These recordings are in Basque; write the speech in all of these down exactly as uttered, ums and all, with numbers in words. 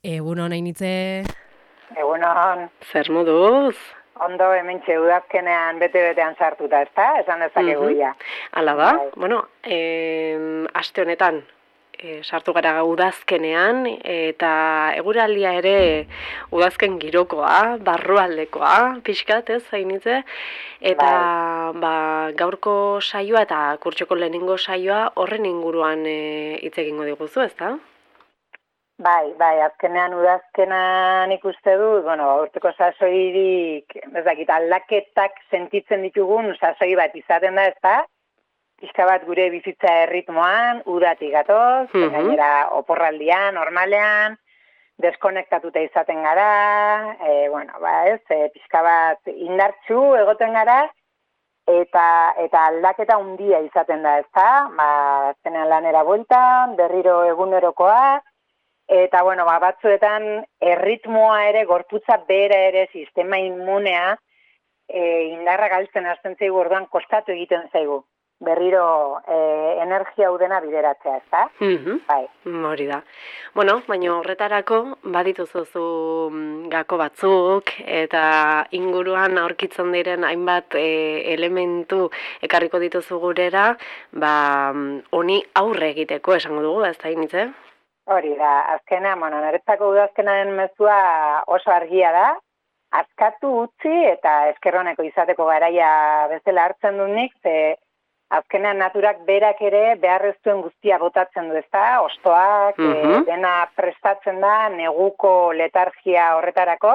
Egunon hainitze. Egunon, Zer moduz? ondo hementxe udazkenean bete-betean sartuta, ezta? Esan dezakegu Mhm. ja. Hala da, Bai. bueno, em, aste honetan e, sartu gara udazkenean eta eguraldia ere udazken girokoa, barrualdekoa, pixkat ez, hainitze. Eta Bai. ba, gaurko saioa eta kurtsoko lehenengo saioa horren inguruan e, hitz egingo diguzu, ezta? Bai, bai, azkenean udazkenan ikuste dut, bueno, urteko sasoirik, ez dakit, aldaketak sentitzen ditugun sasoi bat izaten da, ezta? Pixka bat gure bizitza erritmoan, udatik gatoz, Mhm. gainera oporraldian, normalean, deskonektatuta izaten gara, e, bueno, ba ez, e, pixka bat indartsu egoten gara, eta eta aldaketa handia izaten da, ezta? Ba, azkenean lanera bueltan, berriro egunerokoa, eta bueno, ba, batzuetan erritmoa ere, gorputza bera ere, sistema inmunea, e, indarra galtzen hasten zaigu, orduan kostatu egiten zaigu. Berriro e, energia udena bideratzea, ezta? Mhm. Bai. Hori da. Bueno, baina horretarako badituzuzu mm, gako batzuk eta inguruan aurkitzen diren hainbat e, elementu ekarriko dituzu gurera, ba mm, honi aurre egiteko esango dugu, ez da initze? Hori da, azkena, bueno, niretzako udazkenaren mezua oso argia da, askatu utzi eta eskerroneko izateko garaia bezala hartzen dut nik, ze azkenean naturak berak ere beharreztuen guztia botatzen du, ezta? Ostoak, Mhm. e, dena prestatzen da, neguko letargia horretarako,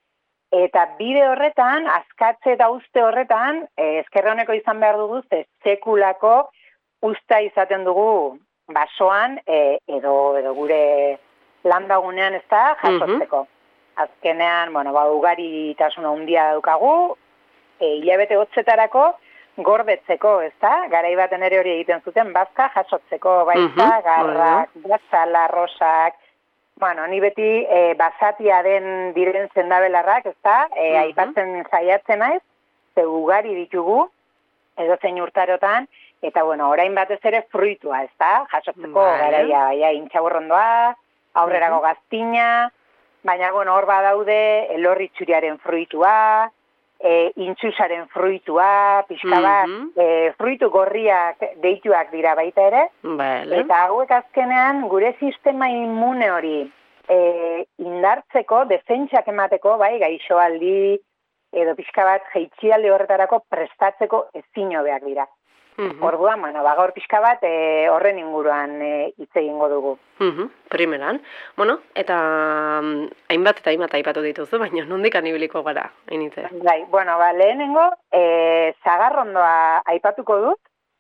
eta bide horretan, askatze eta uste horretan, e, eskerroneko izan behar dugu, ze sekulako usta izaten dugu basoan, e, edo, edo gure landagunean, ez da, jasotzeko. Azkenean, bueno, ba, ugaritasuna handia daukagu, e, hilabete hotzetarako, gordetzeko, ez da? Garai baten ere hori egiten zuten, bazka jasotzeko, baita, Mhm, garrak, gazala, rosak, bueno, ni beti e, basatia den diren zendabelarrak, ez da? E, Mhm. aipatzen saiatzen naiz, ze ugari ditugu, edo zein urtarotan, eta bueno, orain batez ere fruitua, ez da? Jasotzeko Vale. garaia, ja, intxaurrondoa, aurrerako Mhm. gaztina, baina, bueno, hor badaude, elorritxuriaren fruitua, e, intxusaren fruitua, pixka bat, Mhm. e, fruitu gorriak deituak dira baita ere, Vale. eta hauek azkenean gure sistema immune hori e, indartzeko, defentsak emateko, bai, gaixoaldi, edo pixka bat jeitxialdi horretarako prestatzeko ezin hobeak dira. Mhm. Orduan, bueno, ba, gaur pixka bat e, horren inguruan e, hitz egingo dugu. Mhm, primeran. Bueno, eta mm, hainbat eta hainbat aipatu dituzu, baina nondik anibiliko gara, hainitze. Bai, bueno, ba, lehenengo, e, zagarrondoa aipatuko dut,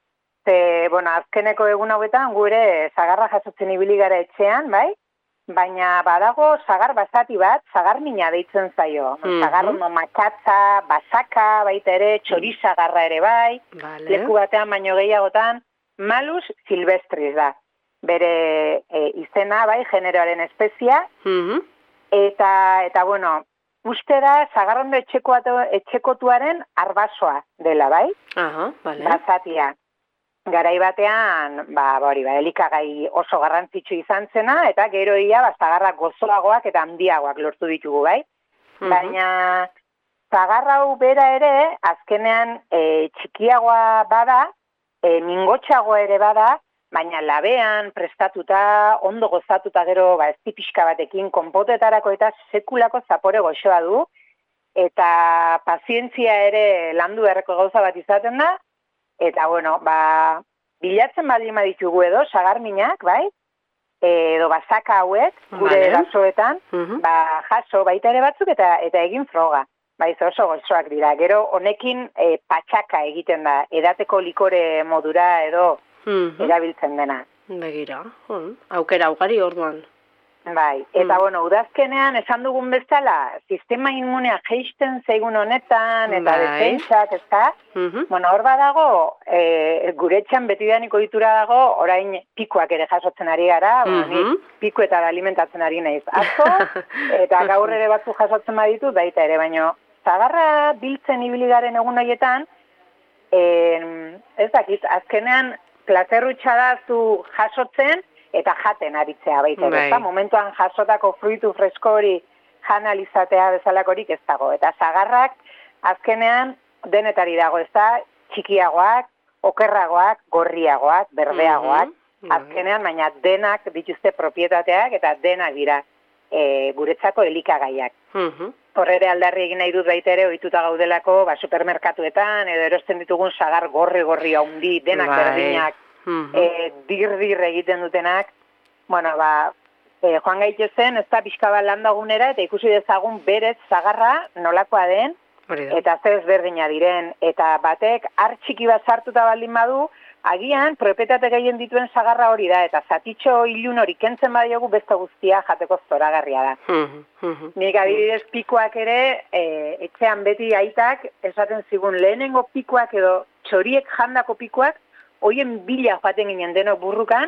ze, bueno, azkeneko egun hauetan gure zagarra jasotzen ibili gara etxean, bai? Baina badago zagar basati bat, zagarmina deitzen zaio. Mhm. Zagarrondo makatza, basaka, baita ere, txorizagarra ere bai, Vale. leku batean baino gehiagotan, malus silvestris da. Bere e, izena, bai, generoaren espezia, Mhm. eta, eta bueno, uste da zagarrondo etxekotuaren arbasoa dela, bai? Aha, vale. Basatia. Garai batean, ba, hori, ba, elikagai oso garrantzitsu izan zena, eta gero ia, ba, zagarrak gozoagoak eta handiagoak lortu ditugu, bai? Mhm. Baina, zagarra hau bera ere, azkenean e, txikiagoa bada, e, mingotxagoa ere bada, baina labean, prestatuta, ondo gozatuta gero, ba, ezti pixka batekin, konpotetarako eta sekulako zapore goxoa du, eta pazientzia ere landu beharreko gauza bat izaten da, eta, bueno, ba, bilatzen baldin baditugu edo, sagarminak, bai? Edo basaka hauek, gure Vale. basoetan, Mhm. ba, jaso baita ere batzuk eta eta egin froga. Bai, oso gozoak dira. Gero, honekin e, patxaka egiten da, edateko likore modura edo Mhm. erabiltzen dena. Begira, hmm. aukera ugari orduan. Bai, eta Mm. bueno, udazkenean esan dugun bezala, sistema inmunea jeisten zaigun honetan, eta Bai. defentsak, ezta? Mhm. Bueno, hor badago, e, gure etxean betidaniko ditura dago, orain pikuak ere jasotzen ari gara, bueno, ni Mhm. piku eta alimentatzen ari naiz asko, eta gaur ere batzu jasotzen baditu, baita ere, baino, zagarra biltzen ibili garen egun horietan, e, ez dakit, azkenean, plazerrutxa da zu jasotzen, eta jaten aritzea baita ere, Bai. ezta? Momentuan jasotako fruitu fresko hori jan alizatea bezalakorik ez dago. Eta sagarrak azkenean denetari dago, ezta? Txikiagoak, okerragoak, gorriagoak, berdeagoak, Mhm. azkenean, baina denak dituzte propietateak eta denak dira e, guretzako elikagaiak. Mhm. Horre aldarri egin nahi dut baita ere, ohituta gaudelako, ba, supermerkatuetan, edo erosten ditugun sagar gorri-gorri haundi, denak Bai. berdinak, Mhm. e, dir-dir egiten dutenak, bueno, ba, e, joan gaitezen, ez da pixka bat landagunera, eta ikusi dezagun berez sagarra nolakoa den, Hori da. eta zer ezberdina diren, eta batek har txiki bat sartuta baldin badu, agian propietate gehien dituen sagarra hori da, eta zatitxo ilun hori kentzen badiogu beste guztia jateko zoragarria da. Mhm. Mhm. Nik adibidez pikoak ere, e, etxean beti aitak, esaten zigun lehenengo pikoak edo txoriek jandako pikoak, hoien bila joaten ginen denok burrukan,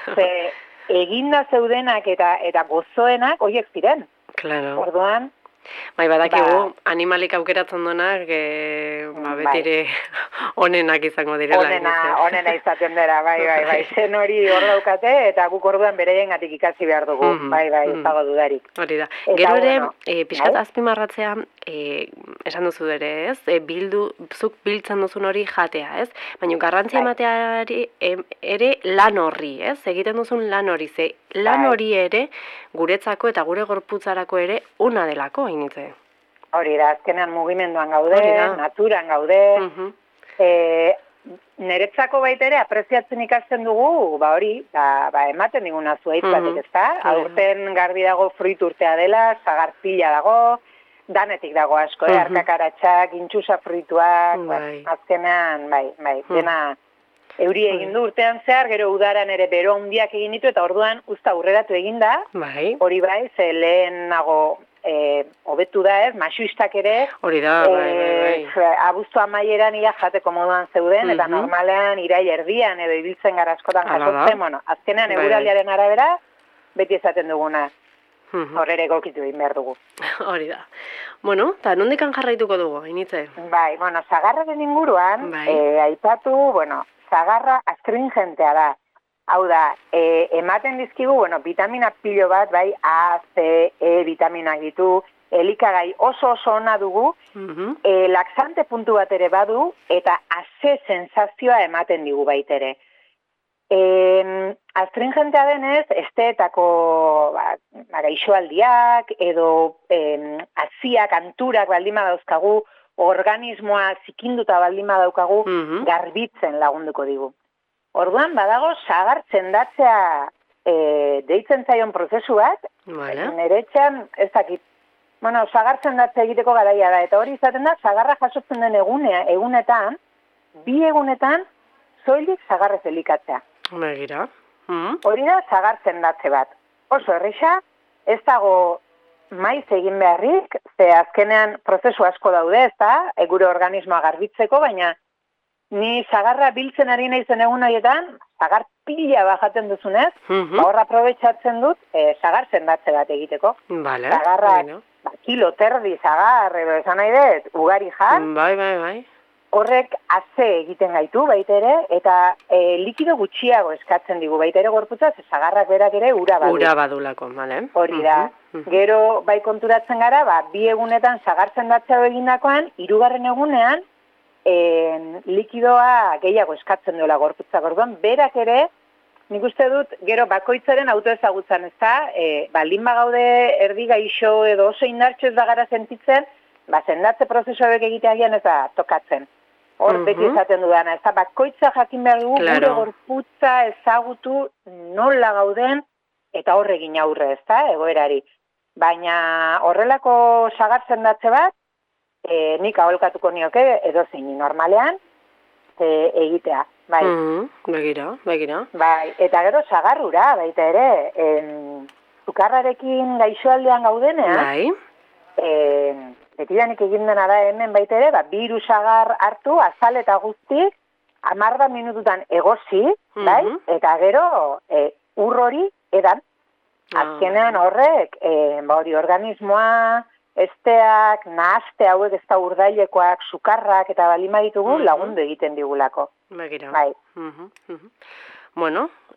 ze eginda zeudenak eta eta gozoenak hoiek ziren. Claro. Orduan, Bai, badakigu, Ba- animalik aukeratzen duenak, e, ba, Bai. betire onenak izango direla. onena, initzio. onena izaten dira, bai, bai, bai. Zen hori hor daukate, eta guk orduan bereiengatik ikasi behar dugu, Mhm, bai, bai, ez mhm. dago dudarik. Hori da. Eta, Gero ere, bueno, e, pixkat bai. azpimarratzea, e, esan duzu ere, ez? E, bildu, zuk biltzen duzun hori jatea, ez? Baina garrantzia Bai. emateari em, ere lan horri, ez? Egiten duzun lan hori, ze lan Bai. hori ere guretzako eta gure gorputzarako ere una delako, hainitze. Hori da, azkenean mugimenduan gaude, Hori da. naturan gaude, Mhm. e, niretzako baita ere apreziatzen ikasten dugu, ba hori, ba, ba ematen diguna zuaitz Mhm. batek, ezta? Hori da. Aurten garbi dago fruit urtea dela, sagar pila dago, danetik dago asko, eh? Mhm. Arkakaratxak, intxusa fruituak, Bai. bueno, azkenean, bai, bai, Mhm. dena euri egin du urtean zehar, gero udaran ere bero handiak egin ditu, eta orduan usta aurreratu egin da, Bai, hori bai, ze lehenago e, hobetu da ez, masuistak ere, hori da, bai, bai, bai. e, abuztu amaieran ia jateko moduan zeuden, eta Mhm. normalean irail erdian edo ibiltzen gara askotan Hala da. jasotzen, bueno, azkenean Bai, bai. eguraldiaren arabera, beti esaten duguna, Mhm. horrere egokitu egin behar dugu. Hori da. Bueno, eta nondikan jarraituko dugu, hainitze? Bai, bueno, zagarraren inguruan, Bai. e, aipatu, bueno, zagarra astringentea da. Hau da, e, ematen dizkigu, bueno, vitamina pilo bat, bai, A, C, E vitaminak ditu, elikagai oso oso ona dugu, Mhm. e, laxante puntu bat ere badu, eta ase sensazioa ematen digu baitere. E, astringentea denez, esteetako ba, ba, gaixoaldiak, edo e, aziak, anturak baldin badauzkagu, organismoa zikinduta baldin badaukagu, Mhm. garbitzen lagunduko digu. Orduan, badago, sagar sendatzea e, deitzen zaion prozesu bat, Vale. nire etxean, ez dakit, bueno, sagar sendatzea egiteko garaia da, eta hori izaten da, sagarra jasotzen den egunea, egunetan, bi egunetan, soilik sagarrez elikatzea. Begira. Mhm. Hori da, sagar sendatze bat. Oso errisa, ez dago maiz egin beharrik, ze azkenean prozesu asko daude, ez da, gure organismoa garbitzeko, baina ni sagarra biltzen ari naizen egun horietan, sagar pila bajaten duzunez, Mhm. ba, hor aprobetxatzen dut, e, sagar sendatze bat egiteko. Vale. Sagarra, bueno. ba, kilo terdi sagar, edo esan nahi dut, ugari jan, Bai, bai, bai. horrek aze egiten gaitu baita ere, eta e, likido gutxiago eskatzen digu baita ere gorputza, ze sagarrak berak ere ura badu. Ura badulako, vale. Hori da. Mhm, mhm. Gero bai konturatzen gara, ba, bi egunetan sagar sendatzea egindakoan, hirugarren egunean, e, likidoa gehiago eskatzen duela gorputzak. Orduan, berak ere, nik uste dut, gero bakoitzaren autoezagutzan, ez da, e, baldin bagaude erdi gaixo edo oso indartxo ez bagara sentitzen, ba, sendatze prozesu hauek egiteagian ez da tokatzen. Hor Mhm. beti esaten dudana, ez da, bakoitza jakin behar dugu, Claro. gure gorputza ezagutu nola gauden, eta horregin aurre, ez da, egoerari. Baina horrelako sagar sendatze bat, e, nik aholkatuko nioke edozein normalean e, egitea. Bai. Mhm. Begira, begira. Bai, eta gero sagarrura baita ere, em, sukarrarekin gaixoaldean gaudenean, Bai. em, betidanik egin dena da hemen baita ere, ba, bi hiru sagar hartu, azal eta guzti, hamarda minututan egosi, bai, Mhm. eta gero e, ur hori edan. Ah. Azkenean horrek, e, ba hori organismoa, esteak, nahaste hauek ez da urdailekoak, sukarrak eta balima ditugu Mhm. lagundu egiten digulako. Begira. Bai. Mhm, mhm. Bueno,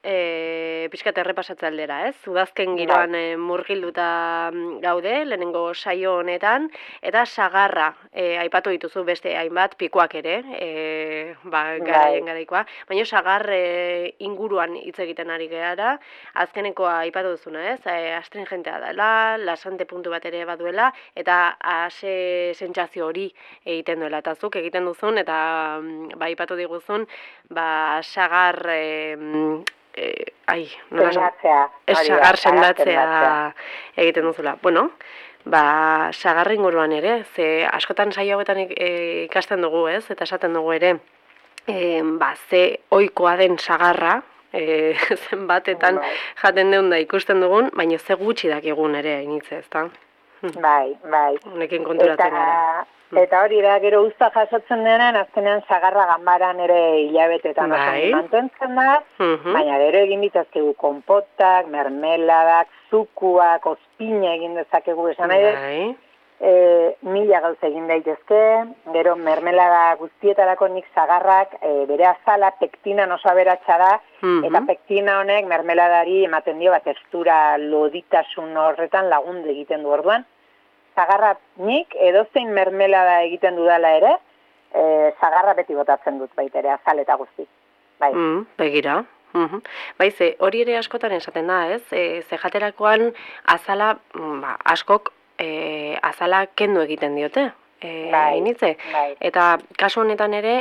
e, pixkat errepasatze aldera, ez? Udazken giroan e, murgilduta gaude, lehenengo saio honetan, eta sagarra, e, aipatu dituzu beste hainbat pikuak ere, e, ba, garaien garaikoa, baina sagar e, inguruan hitz egiten ari gara, azkenekoa aipatu duzuna, ez? E, astringentea dela, lasante puntu bat ere baduela, eta ase sentsazio hori egiten duela, eta zuk egiten duzun, eta ba, aipatu diguzun, ba, sagar, e, e, ai, nola sendatzea, sagar sendatzea egiten duzula. Bueno, ba, sagar inguruan ere, ze askotan saio hauetan e, ikasten dugu, ez? Eta esaten dugu ere, e, ba, ze ohikoa den sagarra, e, zenbatetan jaten deun da ikusten dugun, baina ze gutxi dakigun ere initze, ezta? Bai, bai. Honekin konturatzen gara. Eta hori da, gero uzta jasotzen denean, azkenean sagarra ganbaran ere hilabetetan bai. oso mantentzen da, uh-huh. baina gero egin ditazkegu konpotak, mermeladak, zukuak, ospina egin dezakegu esan nahi bai. e, mila gauz egin daitezke, gero mermelada guztietarako nik sagarrak e, bere azala pektinan oso aberatsa da, uh-huh. eta pektina honek mermeladari ematen dio bat textura loditasun horretan lagundu egiten du orduan. Sagarra nik edozein mermelada egiten dudala ere, e, sagarra beti botatzen dut baita ere, azal eta guzti. Bai. Mm, begira. Mm-hmm. Bai, ze hori ere askotan esaten da, ez? E, ze jaterakoan azala, ba, askok e, azala kendu egiten diote. E, bai, initze. Bai. Eta kasu honetan ere,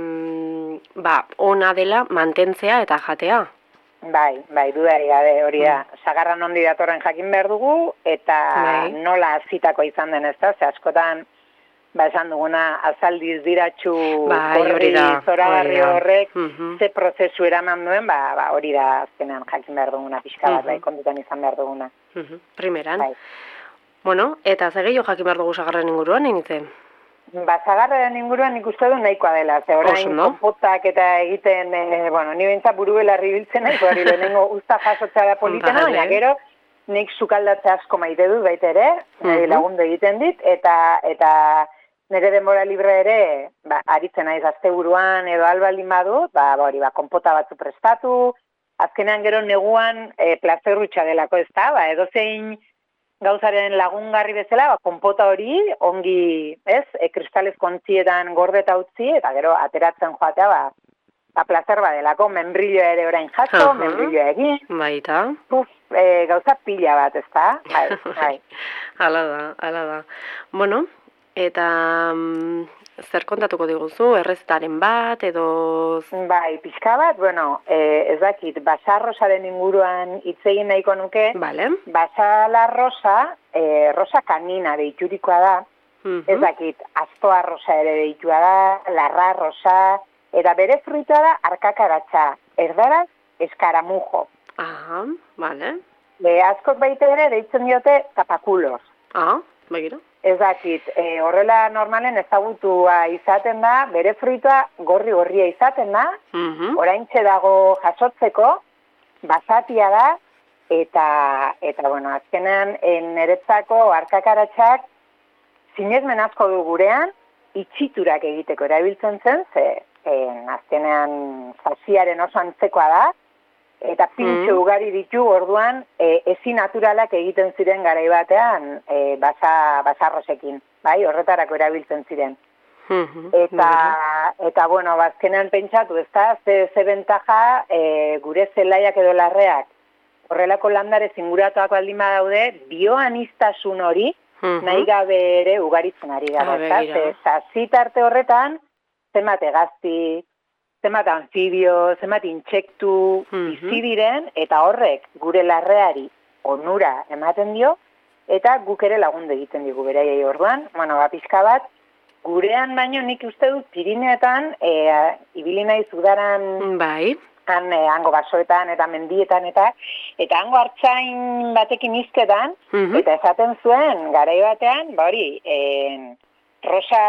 em, ba, ona dela mantentzea eta jatea. Bai, bai, dudari gabe hori da. Mm. Sagarra nondi datorren jakin behar dugu, eta bai. Nola azitako izan den ez da, ze askotan, ba esan duguna, azaldiz diratxu bai, korri zoragarri horrek, uh-huh. ze prozesu eraman duen, ba, ba hori da azkenean jakin behar duguna, pixka bat, uh-huh. bai, kontutan izan behar duguna. Uh-huh. Primeran. Bai. Bueno, eta ze gehiago jakin behar dugu sagarren inguruan, initzen? Ba, sagarren inguruan ikuste du nahikoa dela, ze orain no? konpotak eta egiten, e, bueno, ni bentsa buru belarri biltzen nahi, hori lehenengo usta jasotzea da politena, baina gero nik sukaldatze asko maite dut baita ere, nire uh-huh. lagundu egiten dit, eta eta nire denbora libre ere, ba, aritzen naiz asteburuan edo albaldin badut, ba, hori, ba, konpota batzu prestatu, azkenean gero neguan e, plazerrutxa delako ez da, ba, edozein gauzaren lagungarri bezala, ba, konpota hori, ongi, ez, e, kristalez kontzietan gorde eta utzi, eta gero ateratzen joatea, ba, ba plazer badelako, membrilloa ere orain jaso, uh-huh. membrilloa egin. Baita. Puf, e, gauza pila bat, ez da? Bai, bai. Hala da, hala da. Bueno, eta mm, zer kontatuko diguzu, errezetaren bat, edo... Bai, pixka bat, bueno, e, ez dakit, basarrosaren inguruan hitz egin nahiko nuke. Vale. Basala rosa, e, rosa kanina deiturikoa da, uh-huh. ez dakit, astoa rosa ere deitua da, larra rosa, eta bere fruitoa da arkakaratza, erdaraz eskaramujo. Aha, vale. E, askok baita ere deitzen diote tapakulos. Ah, begira. Ez dakit, e, horrela normalen ezagutua izaten da, bere fruitoa gorri-gorria izaten da, uh-huh. oraintxe dago jasotzeko, basatia da, eta, eta bueno, azkenean, niretzako arkakaratxak sinesmen asko du gurean, itxiturak egiteko erabiltzen zen, ze en, azkenean zasiaren oso antzekoa da, eta pintxo mm. ugari ditu orduan e, ezi naturalak egiten ziren garai batean e, basa, basarrosekin, bai, horretarako erabiltzen ziren. Mm-hmm. Eta, eta, bueno, bazkenean pentsatu, ez da, ze, ze bentaja e, gure zelaiak edo larreak horrelako landare zinguratuak baldin badaude, bioaniztasun hori mm-hmm. nahi gabe ere ugaritzen ari gara, ez da, ze zazitarte horretan, zenbat egazti, zenbat anfibio, zenbat intsektu mm-hmm. bizi diren, eta horrek gure larreari onura ematen dio, eta guk ere lagundu egiten digu beraiei orduan. Bueno, ba, pixka bat, gurean baino nik uste dut Pirineetan, e, ibili naiz udaran, bai. Han, e, hango basoetan eta mendietan, eta eta hango hartzain batekin izketan, mm-hmm. eta esaten zuen, garai batean, ba hori, e, rosa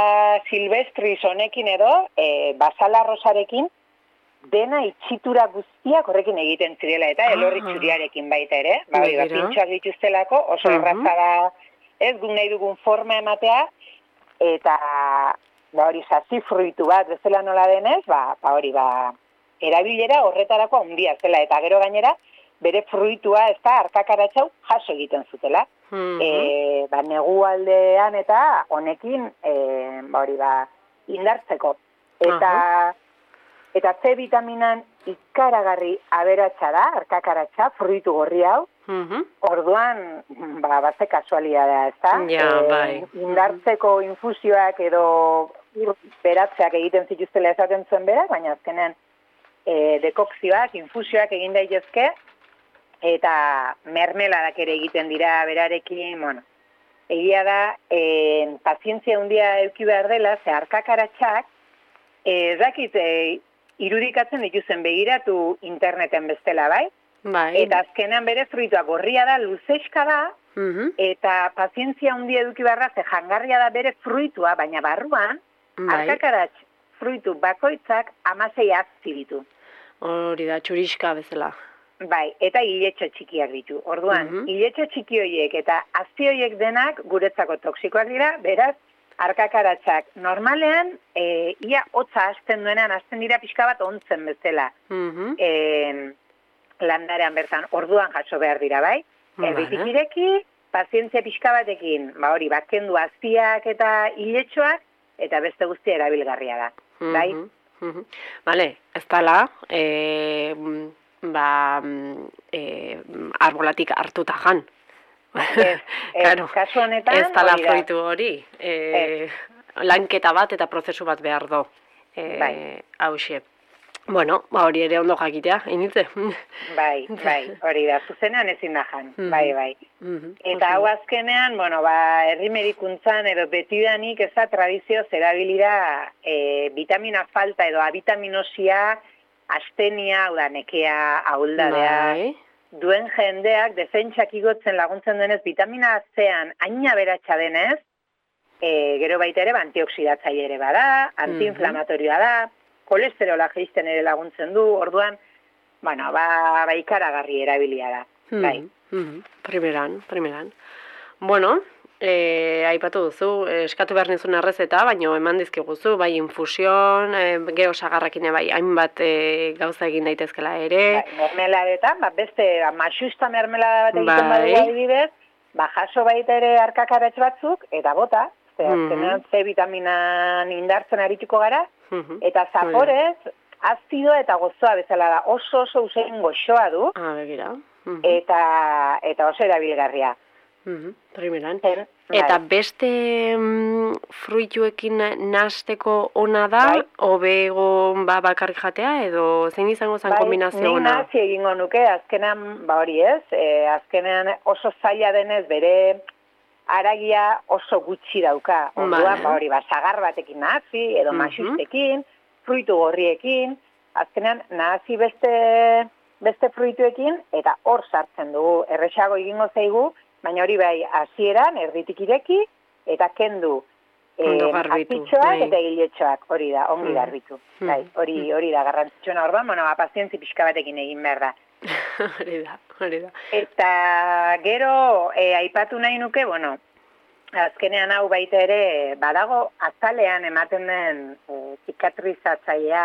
silvestris honekin edo, e, basala rosarekin, dena itxitura guztiak horrekin egiten zirela, eta ah. elorri txuriarekin baita ere, ba, ba, pintxoak dituztelako, oso uh-huh. erraza da, ez, guk nahi dugun forma ematea, eta ba, hori sasi fruitu bat, bezala nola denez, ba, ba hori, ba, erabilera horretarako handia zela, eta gero gainera, bere fruitua ez da arkakaratxau jaso egiten zutela. Mm-hmm. E, ba, negualdean eta honekin e, ba, hori ba, indartzeko. Eta, uh-huh. eta C vitaminan ikaragarri aberatsa da, arkakaratxa, fruitu gorri hau. Mm-hmm. Orduan, ba, baze kasualidadea, ez da? Ja, e, bai. Indartzeko infusioak edo beratzeak egiten zituztela esaten zuen berak, baina azkenean e, dekokzioak, infusioak egin daitezke, eta mermeladak ere egiten dira berarekin, bueno, egia da, e, pazientzia handia eduki behar dela, ze arkakaratxak, ez dakit, e, irudikatzen dituzen begiratu interneten bestela, bai? Bai. Eta azkenean bere fruitua gorria da, luzexka da, mm-hmm. eta pazientzia handia eduki behar da, ze jangarria da bere fruitua, baina barruan, bai. Arkakaratx fruitu bakoitzak amasei azzi ditu. Hori da, txuriska bezala. Bai, eta hiletxo txikiak ditu. Orduan, mm-hmm. hiletxo txiki horiek eta azti horiek denak guretzako toksikoak dira, beraz, arkakaratxak normalean, e, ia hotza hasten duenean, hasten dira pixka bat ontzen bezala. Mm-hmm. E, landarean bertan, orduan jaso behar dira, bai? Erditik ireki, pazientzia pixka batekin, ba hori, bakendu aztiak eta hiletxoak, eta beste guztia erabilgarria da, bai? Mm-hmm. Mm-hmm. Vale, ez dala, e, ba, e, arbolatik hartuta jan. Ez, ez claro. Kasu honetan, ez dala fruitu hori. E, lanketa bat eta prozesu bat behar do. E, bai. Hauxe. Bueno, ba hori ere ondo jakitea, initze. Bai, bai, hori da, zuzenean ezin da jan, mm-hmm. bai, bai. Mm-hmm. Eta hau azkenean, bueno, ba, herri medikuntzan edo betidanik ez da tradizio zerabilida e, vitamina falta edo abitaminosia, astenia, hau da, nekea, ahuldadea, bai. Duen jendeak defentsak igotzen laguntzen denez, vitamina C-an aina beratxa denez, e, gero baita ere, antioxidatzaile ere bada, antiinflamatorioa da, kolesterola jeisten ere laguntzen du, orduan, bueno, ba, ba ikaragarri erabilia da. Mm-hmm. Bai. Mm-hmm. Primeran, primeran. Bueno, e, aipatu duzu, eskatu behar nizun errezeta, baina eman dizkiguzu, bai infusion, e, gero sagarrakin bai, hainbat e, gauza egin daitezkela ere. Bai, mermeladetan, ba, beste, ba, masusta mermelada bat egiten bai. Badu adibidez, ba, jaso baita ere arkakaratx batzuk, eta bota, ze azkenean C vitaminan indartzen arituko gara, mm-hmm. eta zaporez, azidoa eta gozoa bezala da, oso oso usein goxoa du, ah, begira. Mm-hmm. eta, eta oso erabilgarria. Mm-hmm. Primeran. Zer, eta beste mm, fruituekin nasteko ona da, bai. Obego ba, bakarrik jatea, edo zein izango zen bai, kombinazio ona? Bai, nazi egingo nuke, azkenean, ba hori ez, e, azkenean oso zaila denez bere aragia oso gutxi dauka. Orduan, ba hori, ba, sagar batekin nazi, edo mm-hmm. masustekin, fruitu gorriekin, azkenean nazi beste, beste fruituekin, eta hor sartzen dugu, erresago egingo zaigu, baina hori bai, hasieran erditik ireki, eta kendu azitxoak eta hiletxoak, hori da, ongi garbitu. Mm. Bai, hori, hori da, garrantzitsuna orduan, bueno, ba, pazientzi pixka batekin egin behar da. Hori da, hori da. Eta gero, e, aipatu nahi nuke, bueno, azkenean hau baita ere, badago azalean ematen den e, zikatrizatzailea,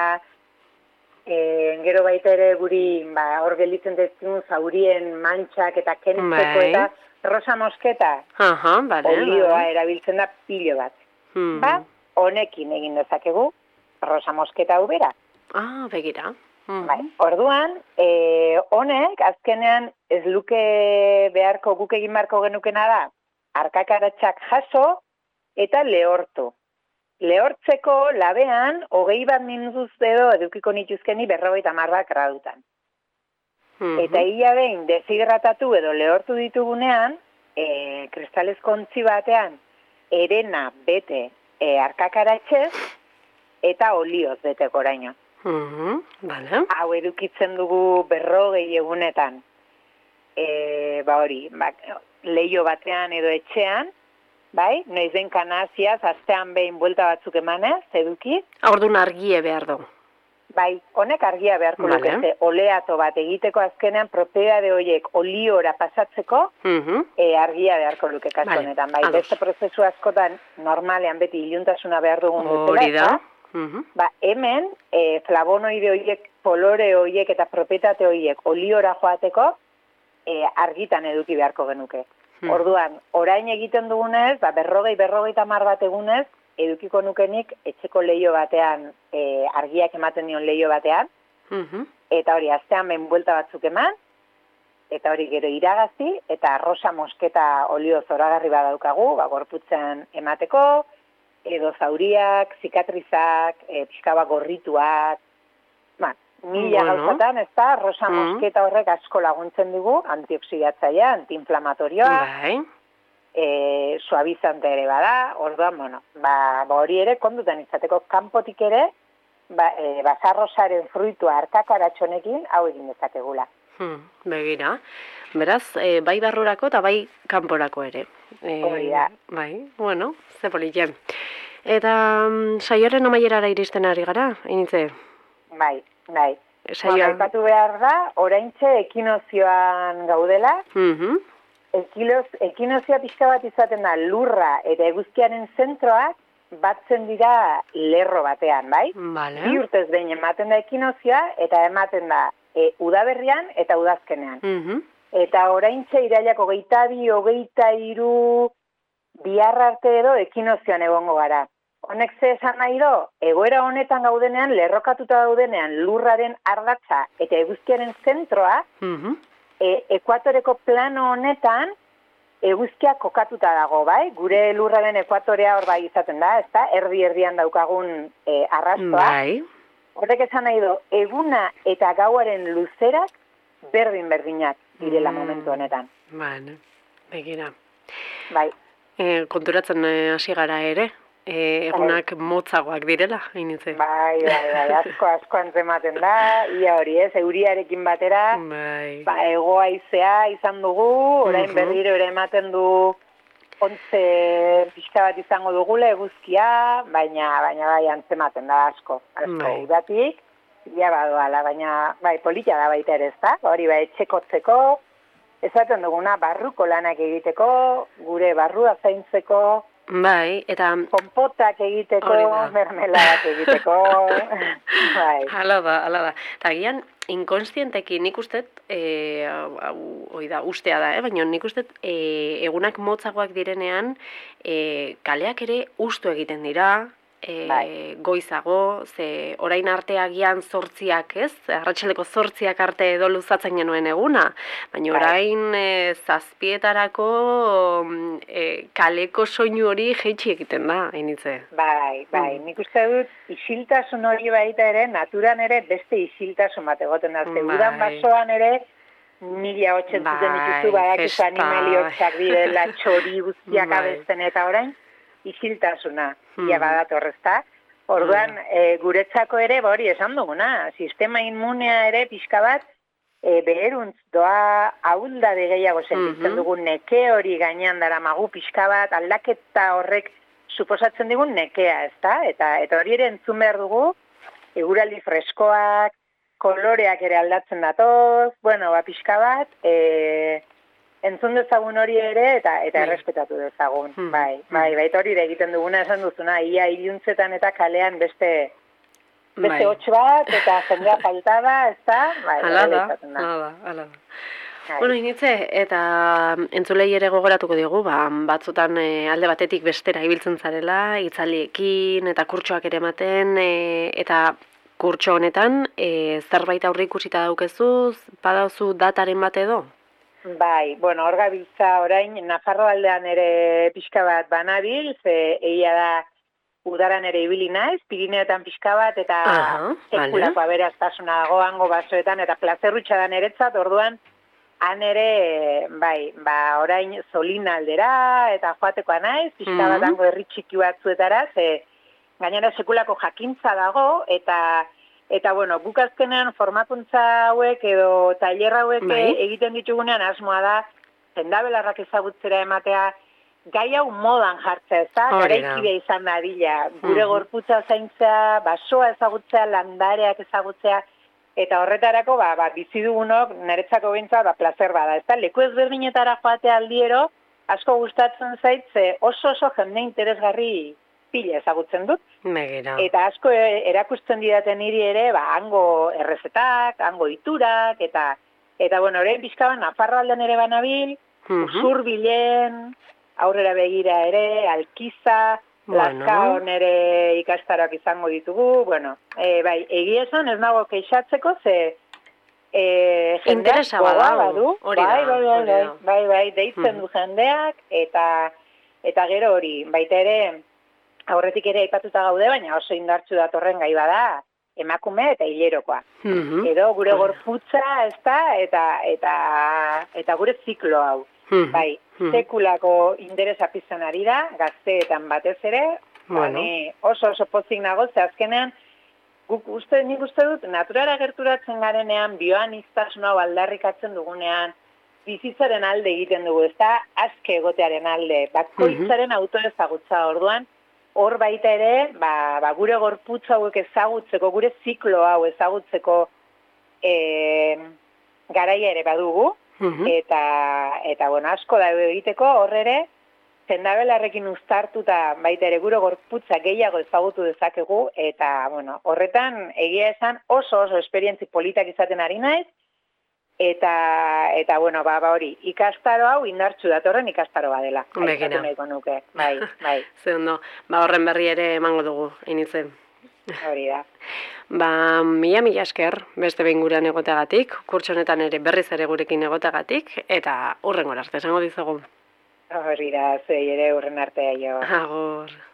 e, gero baita ere guri, ba, hor gelditzen dezkun zaurien mantxak eta kentzeko bai. eta rosa mosketa, aha, bale, olioa bale. erabiltzen da pilo bat. Hmm. Ba, honekin egin dezakegu, rosa mosketa ubera. Ah, begira. Hmm. Bai, orduan, e, honek azkenean ez luke beharko guk egin beharko genukena da, arkakaratxak jaso eta lehortu. Lehortzeko labean, hogei bat minutuz edo edukiko nituzkeni berrogeita hamar bat gradutan. Mm-hmm. Eta ia behin deshidratatu edo lehortu ditugunean, e, kristalezko ontzi batean, erena bete e, arkakaratxez eta olioz beteko oraino. Mm-hmm. Vale. Hau edukitzen dugu berrogei egunetan. E, ba hori, ba, leio batean edo etxean, bai, noiz den kanaziaz, astean behin buelta batzuk emanez, eduki. Orduan argie behar du. Bai, honek argia beharko vale. Luke, oleato bat egiteko azkenean propiedade horiek oliora pasatzeko, mm-hmm. e, argia beharko luke kasu honetan. Bai, ados. beste prozesu askotan normalean beti iluntasuna behar dugun hori da, Mhm. Ba, hemen, e, flavonoide horiek, kolore horiek eta propietate horiek oliora joateko, e, argitan eduki beharko genuke. Mhm. Orduan, orain egiten dugunez, ba, berrogei, berrogei tamar bat egunez, edukiko nukenik etxeko leio batean, e, argiak ematen dion leio batean, Mhm. eta hori, astean behin buelta batzuk eman, eta hori gero iragazi, eta rosa mosketa olio zoragarri badaukagu, ba, gorputzen emateko, edo zauriak, zikatrizak, e, pixka bat gorrituak, ba, mila Bueno. gauzatan, ez da, rosa Mm. mosketa horrek asko laguntzen digu, antioxidatzaia, antiinflamatorioa, Bai. e, suavizante ere bada, orduan, bueno, ba, ba hori ere kondutan izateko kanpotik ere, ba, e, basarrosaren fruitua arkakaratxonekin hau egin dezakegula. Hmm, begira. Beraz, e, bai barrurako eta bai kanporako ere. E, Hori da. Bai, bueno, ze politxe. Eta mm, saioaren amaierara iristen ari gara, initze? Bai, bai. Saioa... Bueno, aipatu behar da, oraintxe ekinozioan gaudela, Mhm. Ekiloz, ekinozioa pixka bat izaten da lurra eta eguzkiaren zentroak batzen dira lerro batean, bai? Vale. Bi urtez behin ematen da ekinozioa eta ematen da e, udaberrian eta udazkenean. Mhm. Eta oraintxe irailak hogeita bi, hogeita hiru bihar arte edo ekinozioan egongo gara. Honek ze esan nahi do, egoera honetan gaudenean, lerrokatuta daudenean lurraren ardatza eta eguzkiaren zentroa, Mhm. e, ekuatoreko plano honetan eguzkia kokatuta dago, bai? Gure lurraren ekuatorea hor bai izaten da, ezta? Erdi-erdian daukagun e, arrastoa. Bai. Horrek esan nahi do, eguna eta gauaren luzerak berdin-berdinak direla Mm. momentu honetan. Bane, begira. Bai. E, konturatzen eh, hasi gara ere, e, egunak motzagoak direla, initze. Bai, bai, bai, asko, asko antzematen da, ia hori ez, euriarekin batera, Bai. ba, egoaizea izan dugu, orain Mhm. berriro ere ematen du ontze pixka bat izango dugula eguzkia, baina baina bai antzematen da asko, asko Bai. udatik, ia badoala, baina bai polita da baita ere, ezta? Hori bai etxekotzeko, esaten duguna barruko lanak egiteko, gure barrua zaintzeko, Bai, eta... konpotak egiteko, Hori da. mermeladak egiteko, bai. Hala da, hala da. Eta gian, inkonstienteki nik ustet, e, hau, hoi da, ustea da, eh? Baina nik ustet e, egunak motzagoak direnean, e, kaleak ere ustu egiten dira, e, Bai. goizago, ze orain arte agian zortziak, ez? Arratsaleko zortziak arte edo luzatzen genuen eguna, baina Bai. orain e, zazpietarako mm, e, kaleko soinu hori jeitsi egiten da, hainitze. Bai, bai, Mm. nik uste dut isiltasun hori baita ere, naturan ere beste isiltasun bat egoten da. Ze Bai. udan basoan ere, mila hotxen zuten Bai, dituzu, badakizu festa. animaliotxak direla, txori guztiak Bai. abesten eta orain, isiltasuna, Hmm. ia badator, ezta? Orduan, e, guretzako ere, ba hori esan duguna, sistema inmunea ere pixka bat, e, beheruntz doa ahuldade gehiago sentitzen Mhm. dugu neke hori gainean daramagu pixka bat, aldaketa horrek suposatzen digun nekea, ezta? Eta eta hori ere entzun behar dugu, eguraldi freskoak, koloreak ere aldatzen datoz, bueno, ba pixka bat, e, entzun dezagun hori ere eta eta Bai. errespetatu dezagun. Mhm. Bai, bai, baita hori da egiten duguna esan duzuna, ia iluntzetan eta kalean beste beste Bai. hots bat eta jendea falta da, ezta? Bai, Hala horrela da, izaten da. hala da, hala da. Bai. Bueno, initze, eta entzulei ere gogoratuko digu, ba, batzutan e, alde batetik bestera ibiltzen zarela, itzaliekin eta kurtsoak ere ematen, e, eta kurtso honetan, e, zerbait aurreikusita daukezu, badauzu dataren bat edo? Bai, bueno, hor gabiltza orain, Nafarro aldean ere pixka bat banabil, ze egia da udaran ere ibili naiz, Pirineoetan pixka bat, eta Aha, sekulako vale. aberastasuna dago hango basoetan, eta plazerrutxa da niretzat, orduan, han ere, bai, ba, orain Zolin aldera, eta joatekoa naiz, pixka bat Mhm. hango herri txiki batzuetara, ze gainera sekulako jakintza dago, eta Eta, bueno, guk azkenean formakuntza hauek edo tailer hauek Bai. egiten ditugunean asmoa da, sendabelarrak ezagutzera ematea, gai hau modan jartzea, ez da? Hori da. Garaikidea izan dadila, gure Mhm. gorputza zaintzea, basoa ezagutzea, landareak ezagutzea, eta horretarako, ba, ba bizi dugunok, niretzako behintzat, ba, placer bada, ez da? Leku ezberdinetara joatea aldiero, asko gustatzen zait, ze oso oso jende interesgarri pila ezagutzen dut. Begira. Eta asko erakusten didaten niri ere, ba, hango errezetak, hango iturak, eta, eta bueno, orain pixka bat, Nafarroalden ere banabil, Usurbilen, aurrera begira ere, Alkiza, bueno. Lazkaon ere ikastaroak izango ditugu, bueno, e, bai, egia esan ez nago keixatzeko, ze e, jendeak gogoa badu, bai, bai, bai, bai, bai, bai, deitzen du jendeak, eta, eta gero hori, baita ere, aurretik ere aipatuta gaude, baina oso indartsu datorren gai bada, emakume eta hilerokoa. Mm-hmm. Edo gure gorputza, ez da, eta, eta, eta gure ziklo hau. Mm-hmm. Bai, mm-hmm. sekulako interesa pizten ari da, gazteetan batez ere, bueno. Bani, oso oso pozik nago, ze azkenean, guk uste, nik uste dut, naturara gerturatzen garenean, bioan iztasun hau aldarrikatzen dugunean, bizitzaren alde egiten dugu, ez da, azke egotearen alde, bakoitzaren mm-hmm. autoezagutza orduan, hor baita ere, ba, ba, gure gorputza hauek ezagutzeko, gure ziklo hau ezagutzeko e, garaia ere badugu, mm-hmm. eta, eta bueno, asko da egiteko hor ere, zendabelarrekin uztartuta baita ere gure gorputza gehiago ezagutu dezakegu, eta bueno, horretan egia esan oso oso esperientzi politak izaten ari naiz, Eta, eta bueno, ba, ba hori, ikastaro hau indartsu datorren ikastaro badela. Begina. Aipatu nahiko nuke, bai, bai. Ze ondo, ba horren berri ere emango dugu, initzen. Hori da. Ba, mila mila esker, beste behin gurean egoteagatik, kurtso honetan ere berriz ere gurekin egoteagatik, eta hurrengora arte esango dizugu. Hori da, zei ere hurren artea jo. Agur.